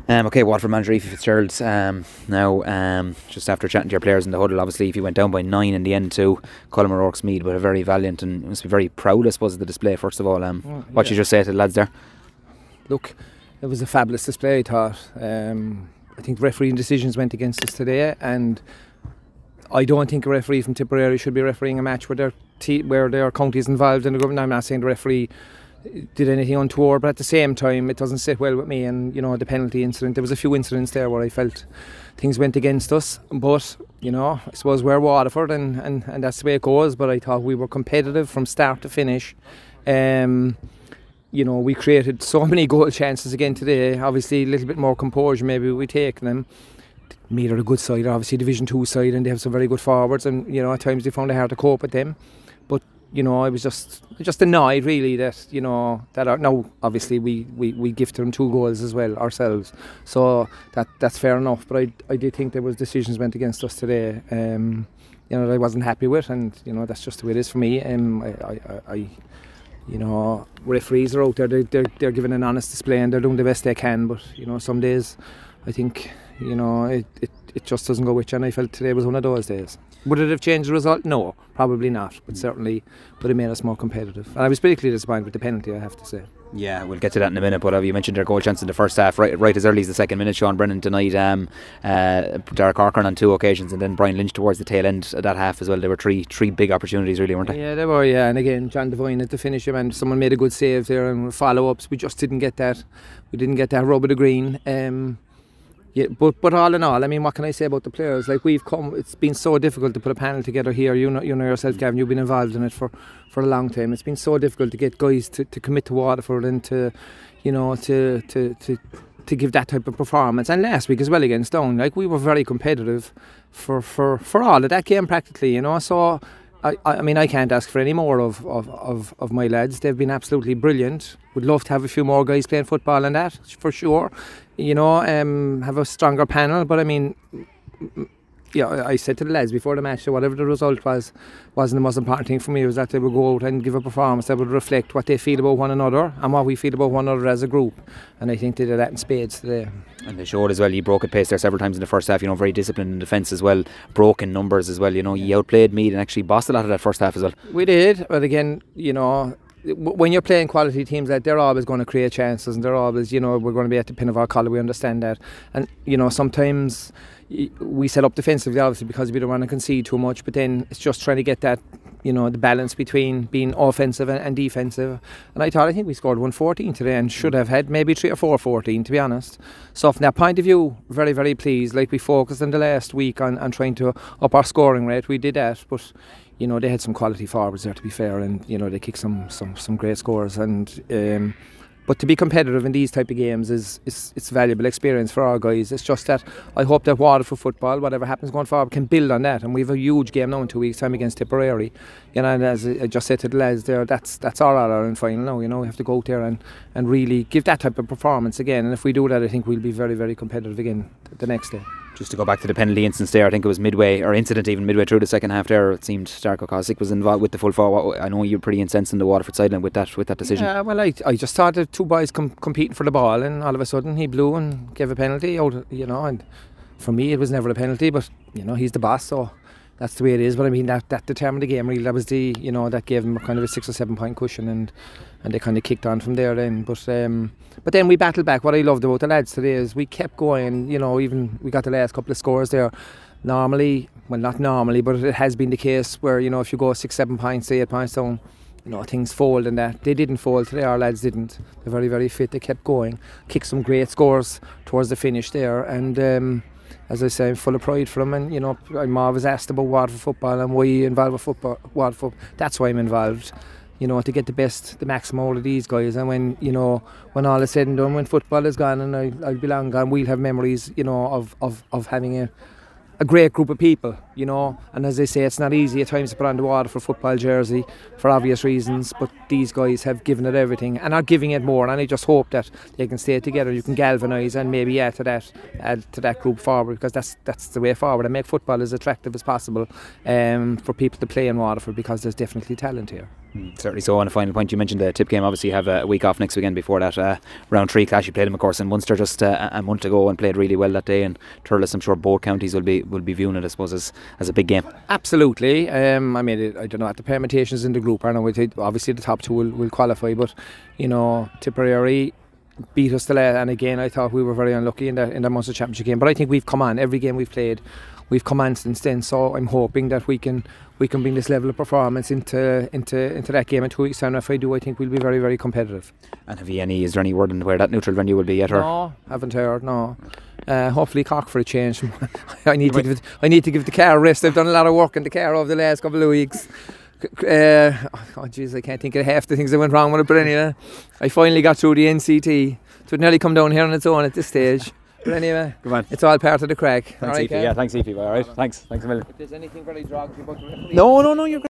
Okay, Waterford manager Aoife Fitzgerald. Now, just after chatting to your players in the huddle, obviously, if you went down by 9 in the end to Cullen O'Rourke's Mead, but a very valiant and you must be very proud, I suppose, of the display. First of all, what you just say to the lads there? Look, it was a fabulous display, I thought. I think refereeing decisions went against us today, and I don't think a referee from Tipperary should be refereeing a match where their county is involved in the government. I'm not saying the referee did anything untoward, but at the same time it doesn't sit well with me. And the penalty incident, there was a few incidents there where I felt things went against us, but I suppose we're Waterford and that's the way it goes. But I thought we were competitive from start to finish. We created so many goal chances again today. Obviously a little bit more composure maybe we take them. Meath are a good side, obviously Division 2 side, and they have some very good forwards, and at times they found it hard to cope with them. But I was just annoyed really that now obviously we gifted them 2 goals as well ourselves, so that's fair enough. But I did think there was decisions went against us today that I wasn't happy with, and that's just the way it is for me. Referees are out there, they're giving an honest display and they're doing the best they can, but some days I think it just doesn't go with you, and I felt today was one of those days. Would it have changed the result? No, probably not, but certainly would have made us more competitive. And I was particularly disappointed with the penalty, I have to say. Yeah, we'll get to that in a minute, but you mentioned their goal chance in the first half, right as early as the second minute. Sean Brennan denied Derek Corcoran on 2 occasions, and then Brian Lynch towards the tail end of that half as well. There were three big opportunities really, weren't they? Yeah, they were, and again John Devine at the finish, and someone made a good save there, and follow-ups, we just didn't get that. We didn't get that rub of the green. But all in all, I mean, what can I say about the players? Like, it's been so difficult to put a panel together here. You know yourself, Gavin, you've been involved in it for a long time. It's been so difficult to get guys to commit to Waterford and to give that type of performance. And last week as well against Down, like, we were very competitive for all of that game practically. So I mean, I can't ask for any more of my lads. They've been absolutely brilliant. Would love to have a few more guys playing football and that, for sure. Have a stronger panel. But I mean, I said to the lads before the match that whatever the result wasn't the most important thing for me. It was that they would go out and give a performance that would reflect what they feel about one another and what we feel about one another as a group. And I think they did that in spades today. And they showed as well. You broke at pace there several times in the first half. Very disciplined in defence as well. Broken numbers as well. You outplayed Meath and actually bossed a lot of that first half as well. We did, but again, when you're playing quality teams, that they're always going to create chances, and they're always, we're going to be at the pin of our collar. We understand that, and sometimes we set up defensively, obviously, because we don't want to concede too much. But then it's just trying to get that, the balance between being offensive and defensive. And I think we scored 114 today, and should have had maybe 3 or 4-14, to be honest. So from that point of view, very, very pleased. Like, we focused in the last week on trying to up our scoring rate. We did that, but they had some quality forwards there, to be fair, and they kicked some great scores. And but to be competitive in these type of games it's valuable experience for our guys. It's just that I hope that Waterford football, whatever happens going forward, can build on that. And we have a huge game now in 2 weeks' time against Tipperary. And as I just said to the lads there, that's our All-Ireland final now. We have to go out there and really give that type of performance again. And if we do that, I think we'll be very, very competitive again the next day. Just to go back to the penalty instance there, I think it was midway through the second half there, it seemed Darko Kosick was involved with the full forward. I know you're pretty incensed in the Waterford sideline with that decision. Yeah, well, I just thought the 2 boys competing for the ball, and all of a sudden he blew and gave a penalty out, and for me it was never a penalty, but he's the boss, so that's the way it is. But I mean, that determined the game really. That was that gave them kind of a 6 or 7 point cushion, and they kind of kicked on from there then. But then we battled back. What I loved about the lads today is we kept going. Even we got the last couple of scores there. Normally, well, not normally, but it has been the case where if you go 6-7 points, 8 points down, things fold, and that they didn't fold today. Our lads didn't. They're very, very fit. They kept going, kicked some great scores towards the finish there, and as I say, I'm full of pride for them. And I'm always asked about Waterford football and why you involved with Waterford. That's why I'm involved. To get the maximum out of these guys. And when all is said and done, when football is gone and I'll be long gone, we'll have memories, of having a great group of people, and as I say, it's not easy at times to put on the Waterford football jersey for obvious reasons, but these guys have given it everything and are giving it more, and I just hope that they can stay together. You can galvanise and maybe add to that group forward, because that's the way forward, and make football as attractive as possible for people to play in Waterford, because there's definitely talent here. Certainly so. On a final point, you mentioned the Tip game. Obviously you have a week off next weekend before that round 3 clash. You played them of course in Munster just a month ago and played really well that day, and Thurles, I'm sure both counties will be viewing it, I suppose, as a big game. Absolutely. I mean, I don't know what the permutations in the group are now. Obviously the top 2 will qualify, but you know, Tipperary beat us and again I thought we were very unlucky in the Munster Championship game, but I think we've come on every game we've played. We've come on since then, so I'm hoping that we can bring this level of performance into that game in 2 weeks' time. If I do, I think we'll be very, very competitive. And is there any word on where that neutral venue will be yet? No, haven't heard. No. Hopefully Cork for a change. I need to give the car a rest. I've done a lot of work in the car over the last couple of weeks. Oh jeez, I can't think of half the things that went wrong with it, but anyway, I finally got through the NCT. So it nearly come down here on its own at this stage. But anyway, it's all part of the crack. Thanks, Aoife. Yeah, thanks, Aoife. All right, thanks a million. If there's anything very derogatory about the referee. No, you're great.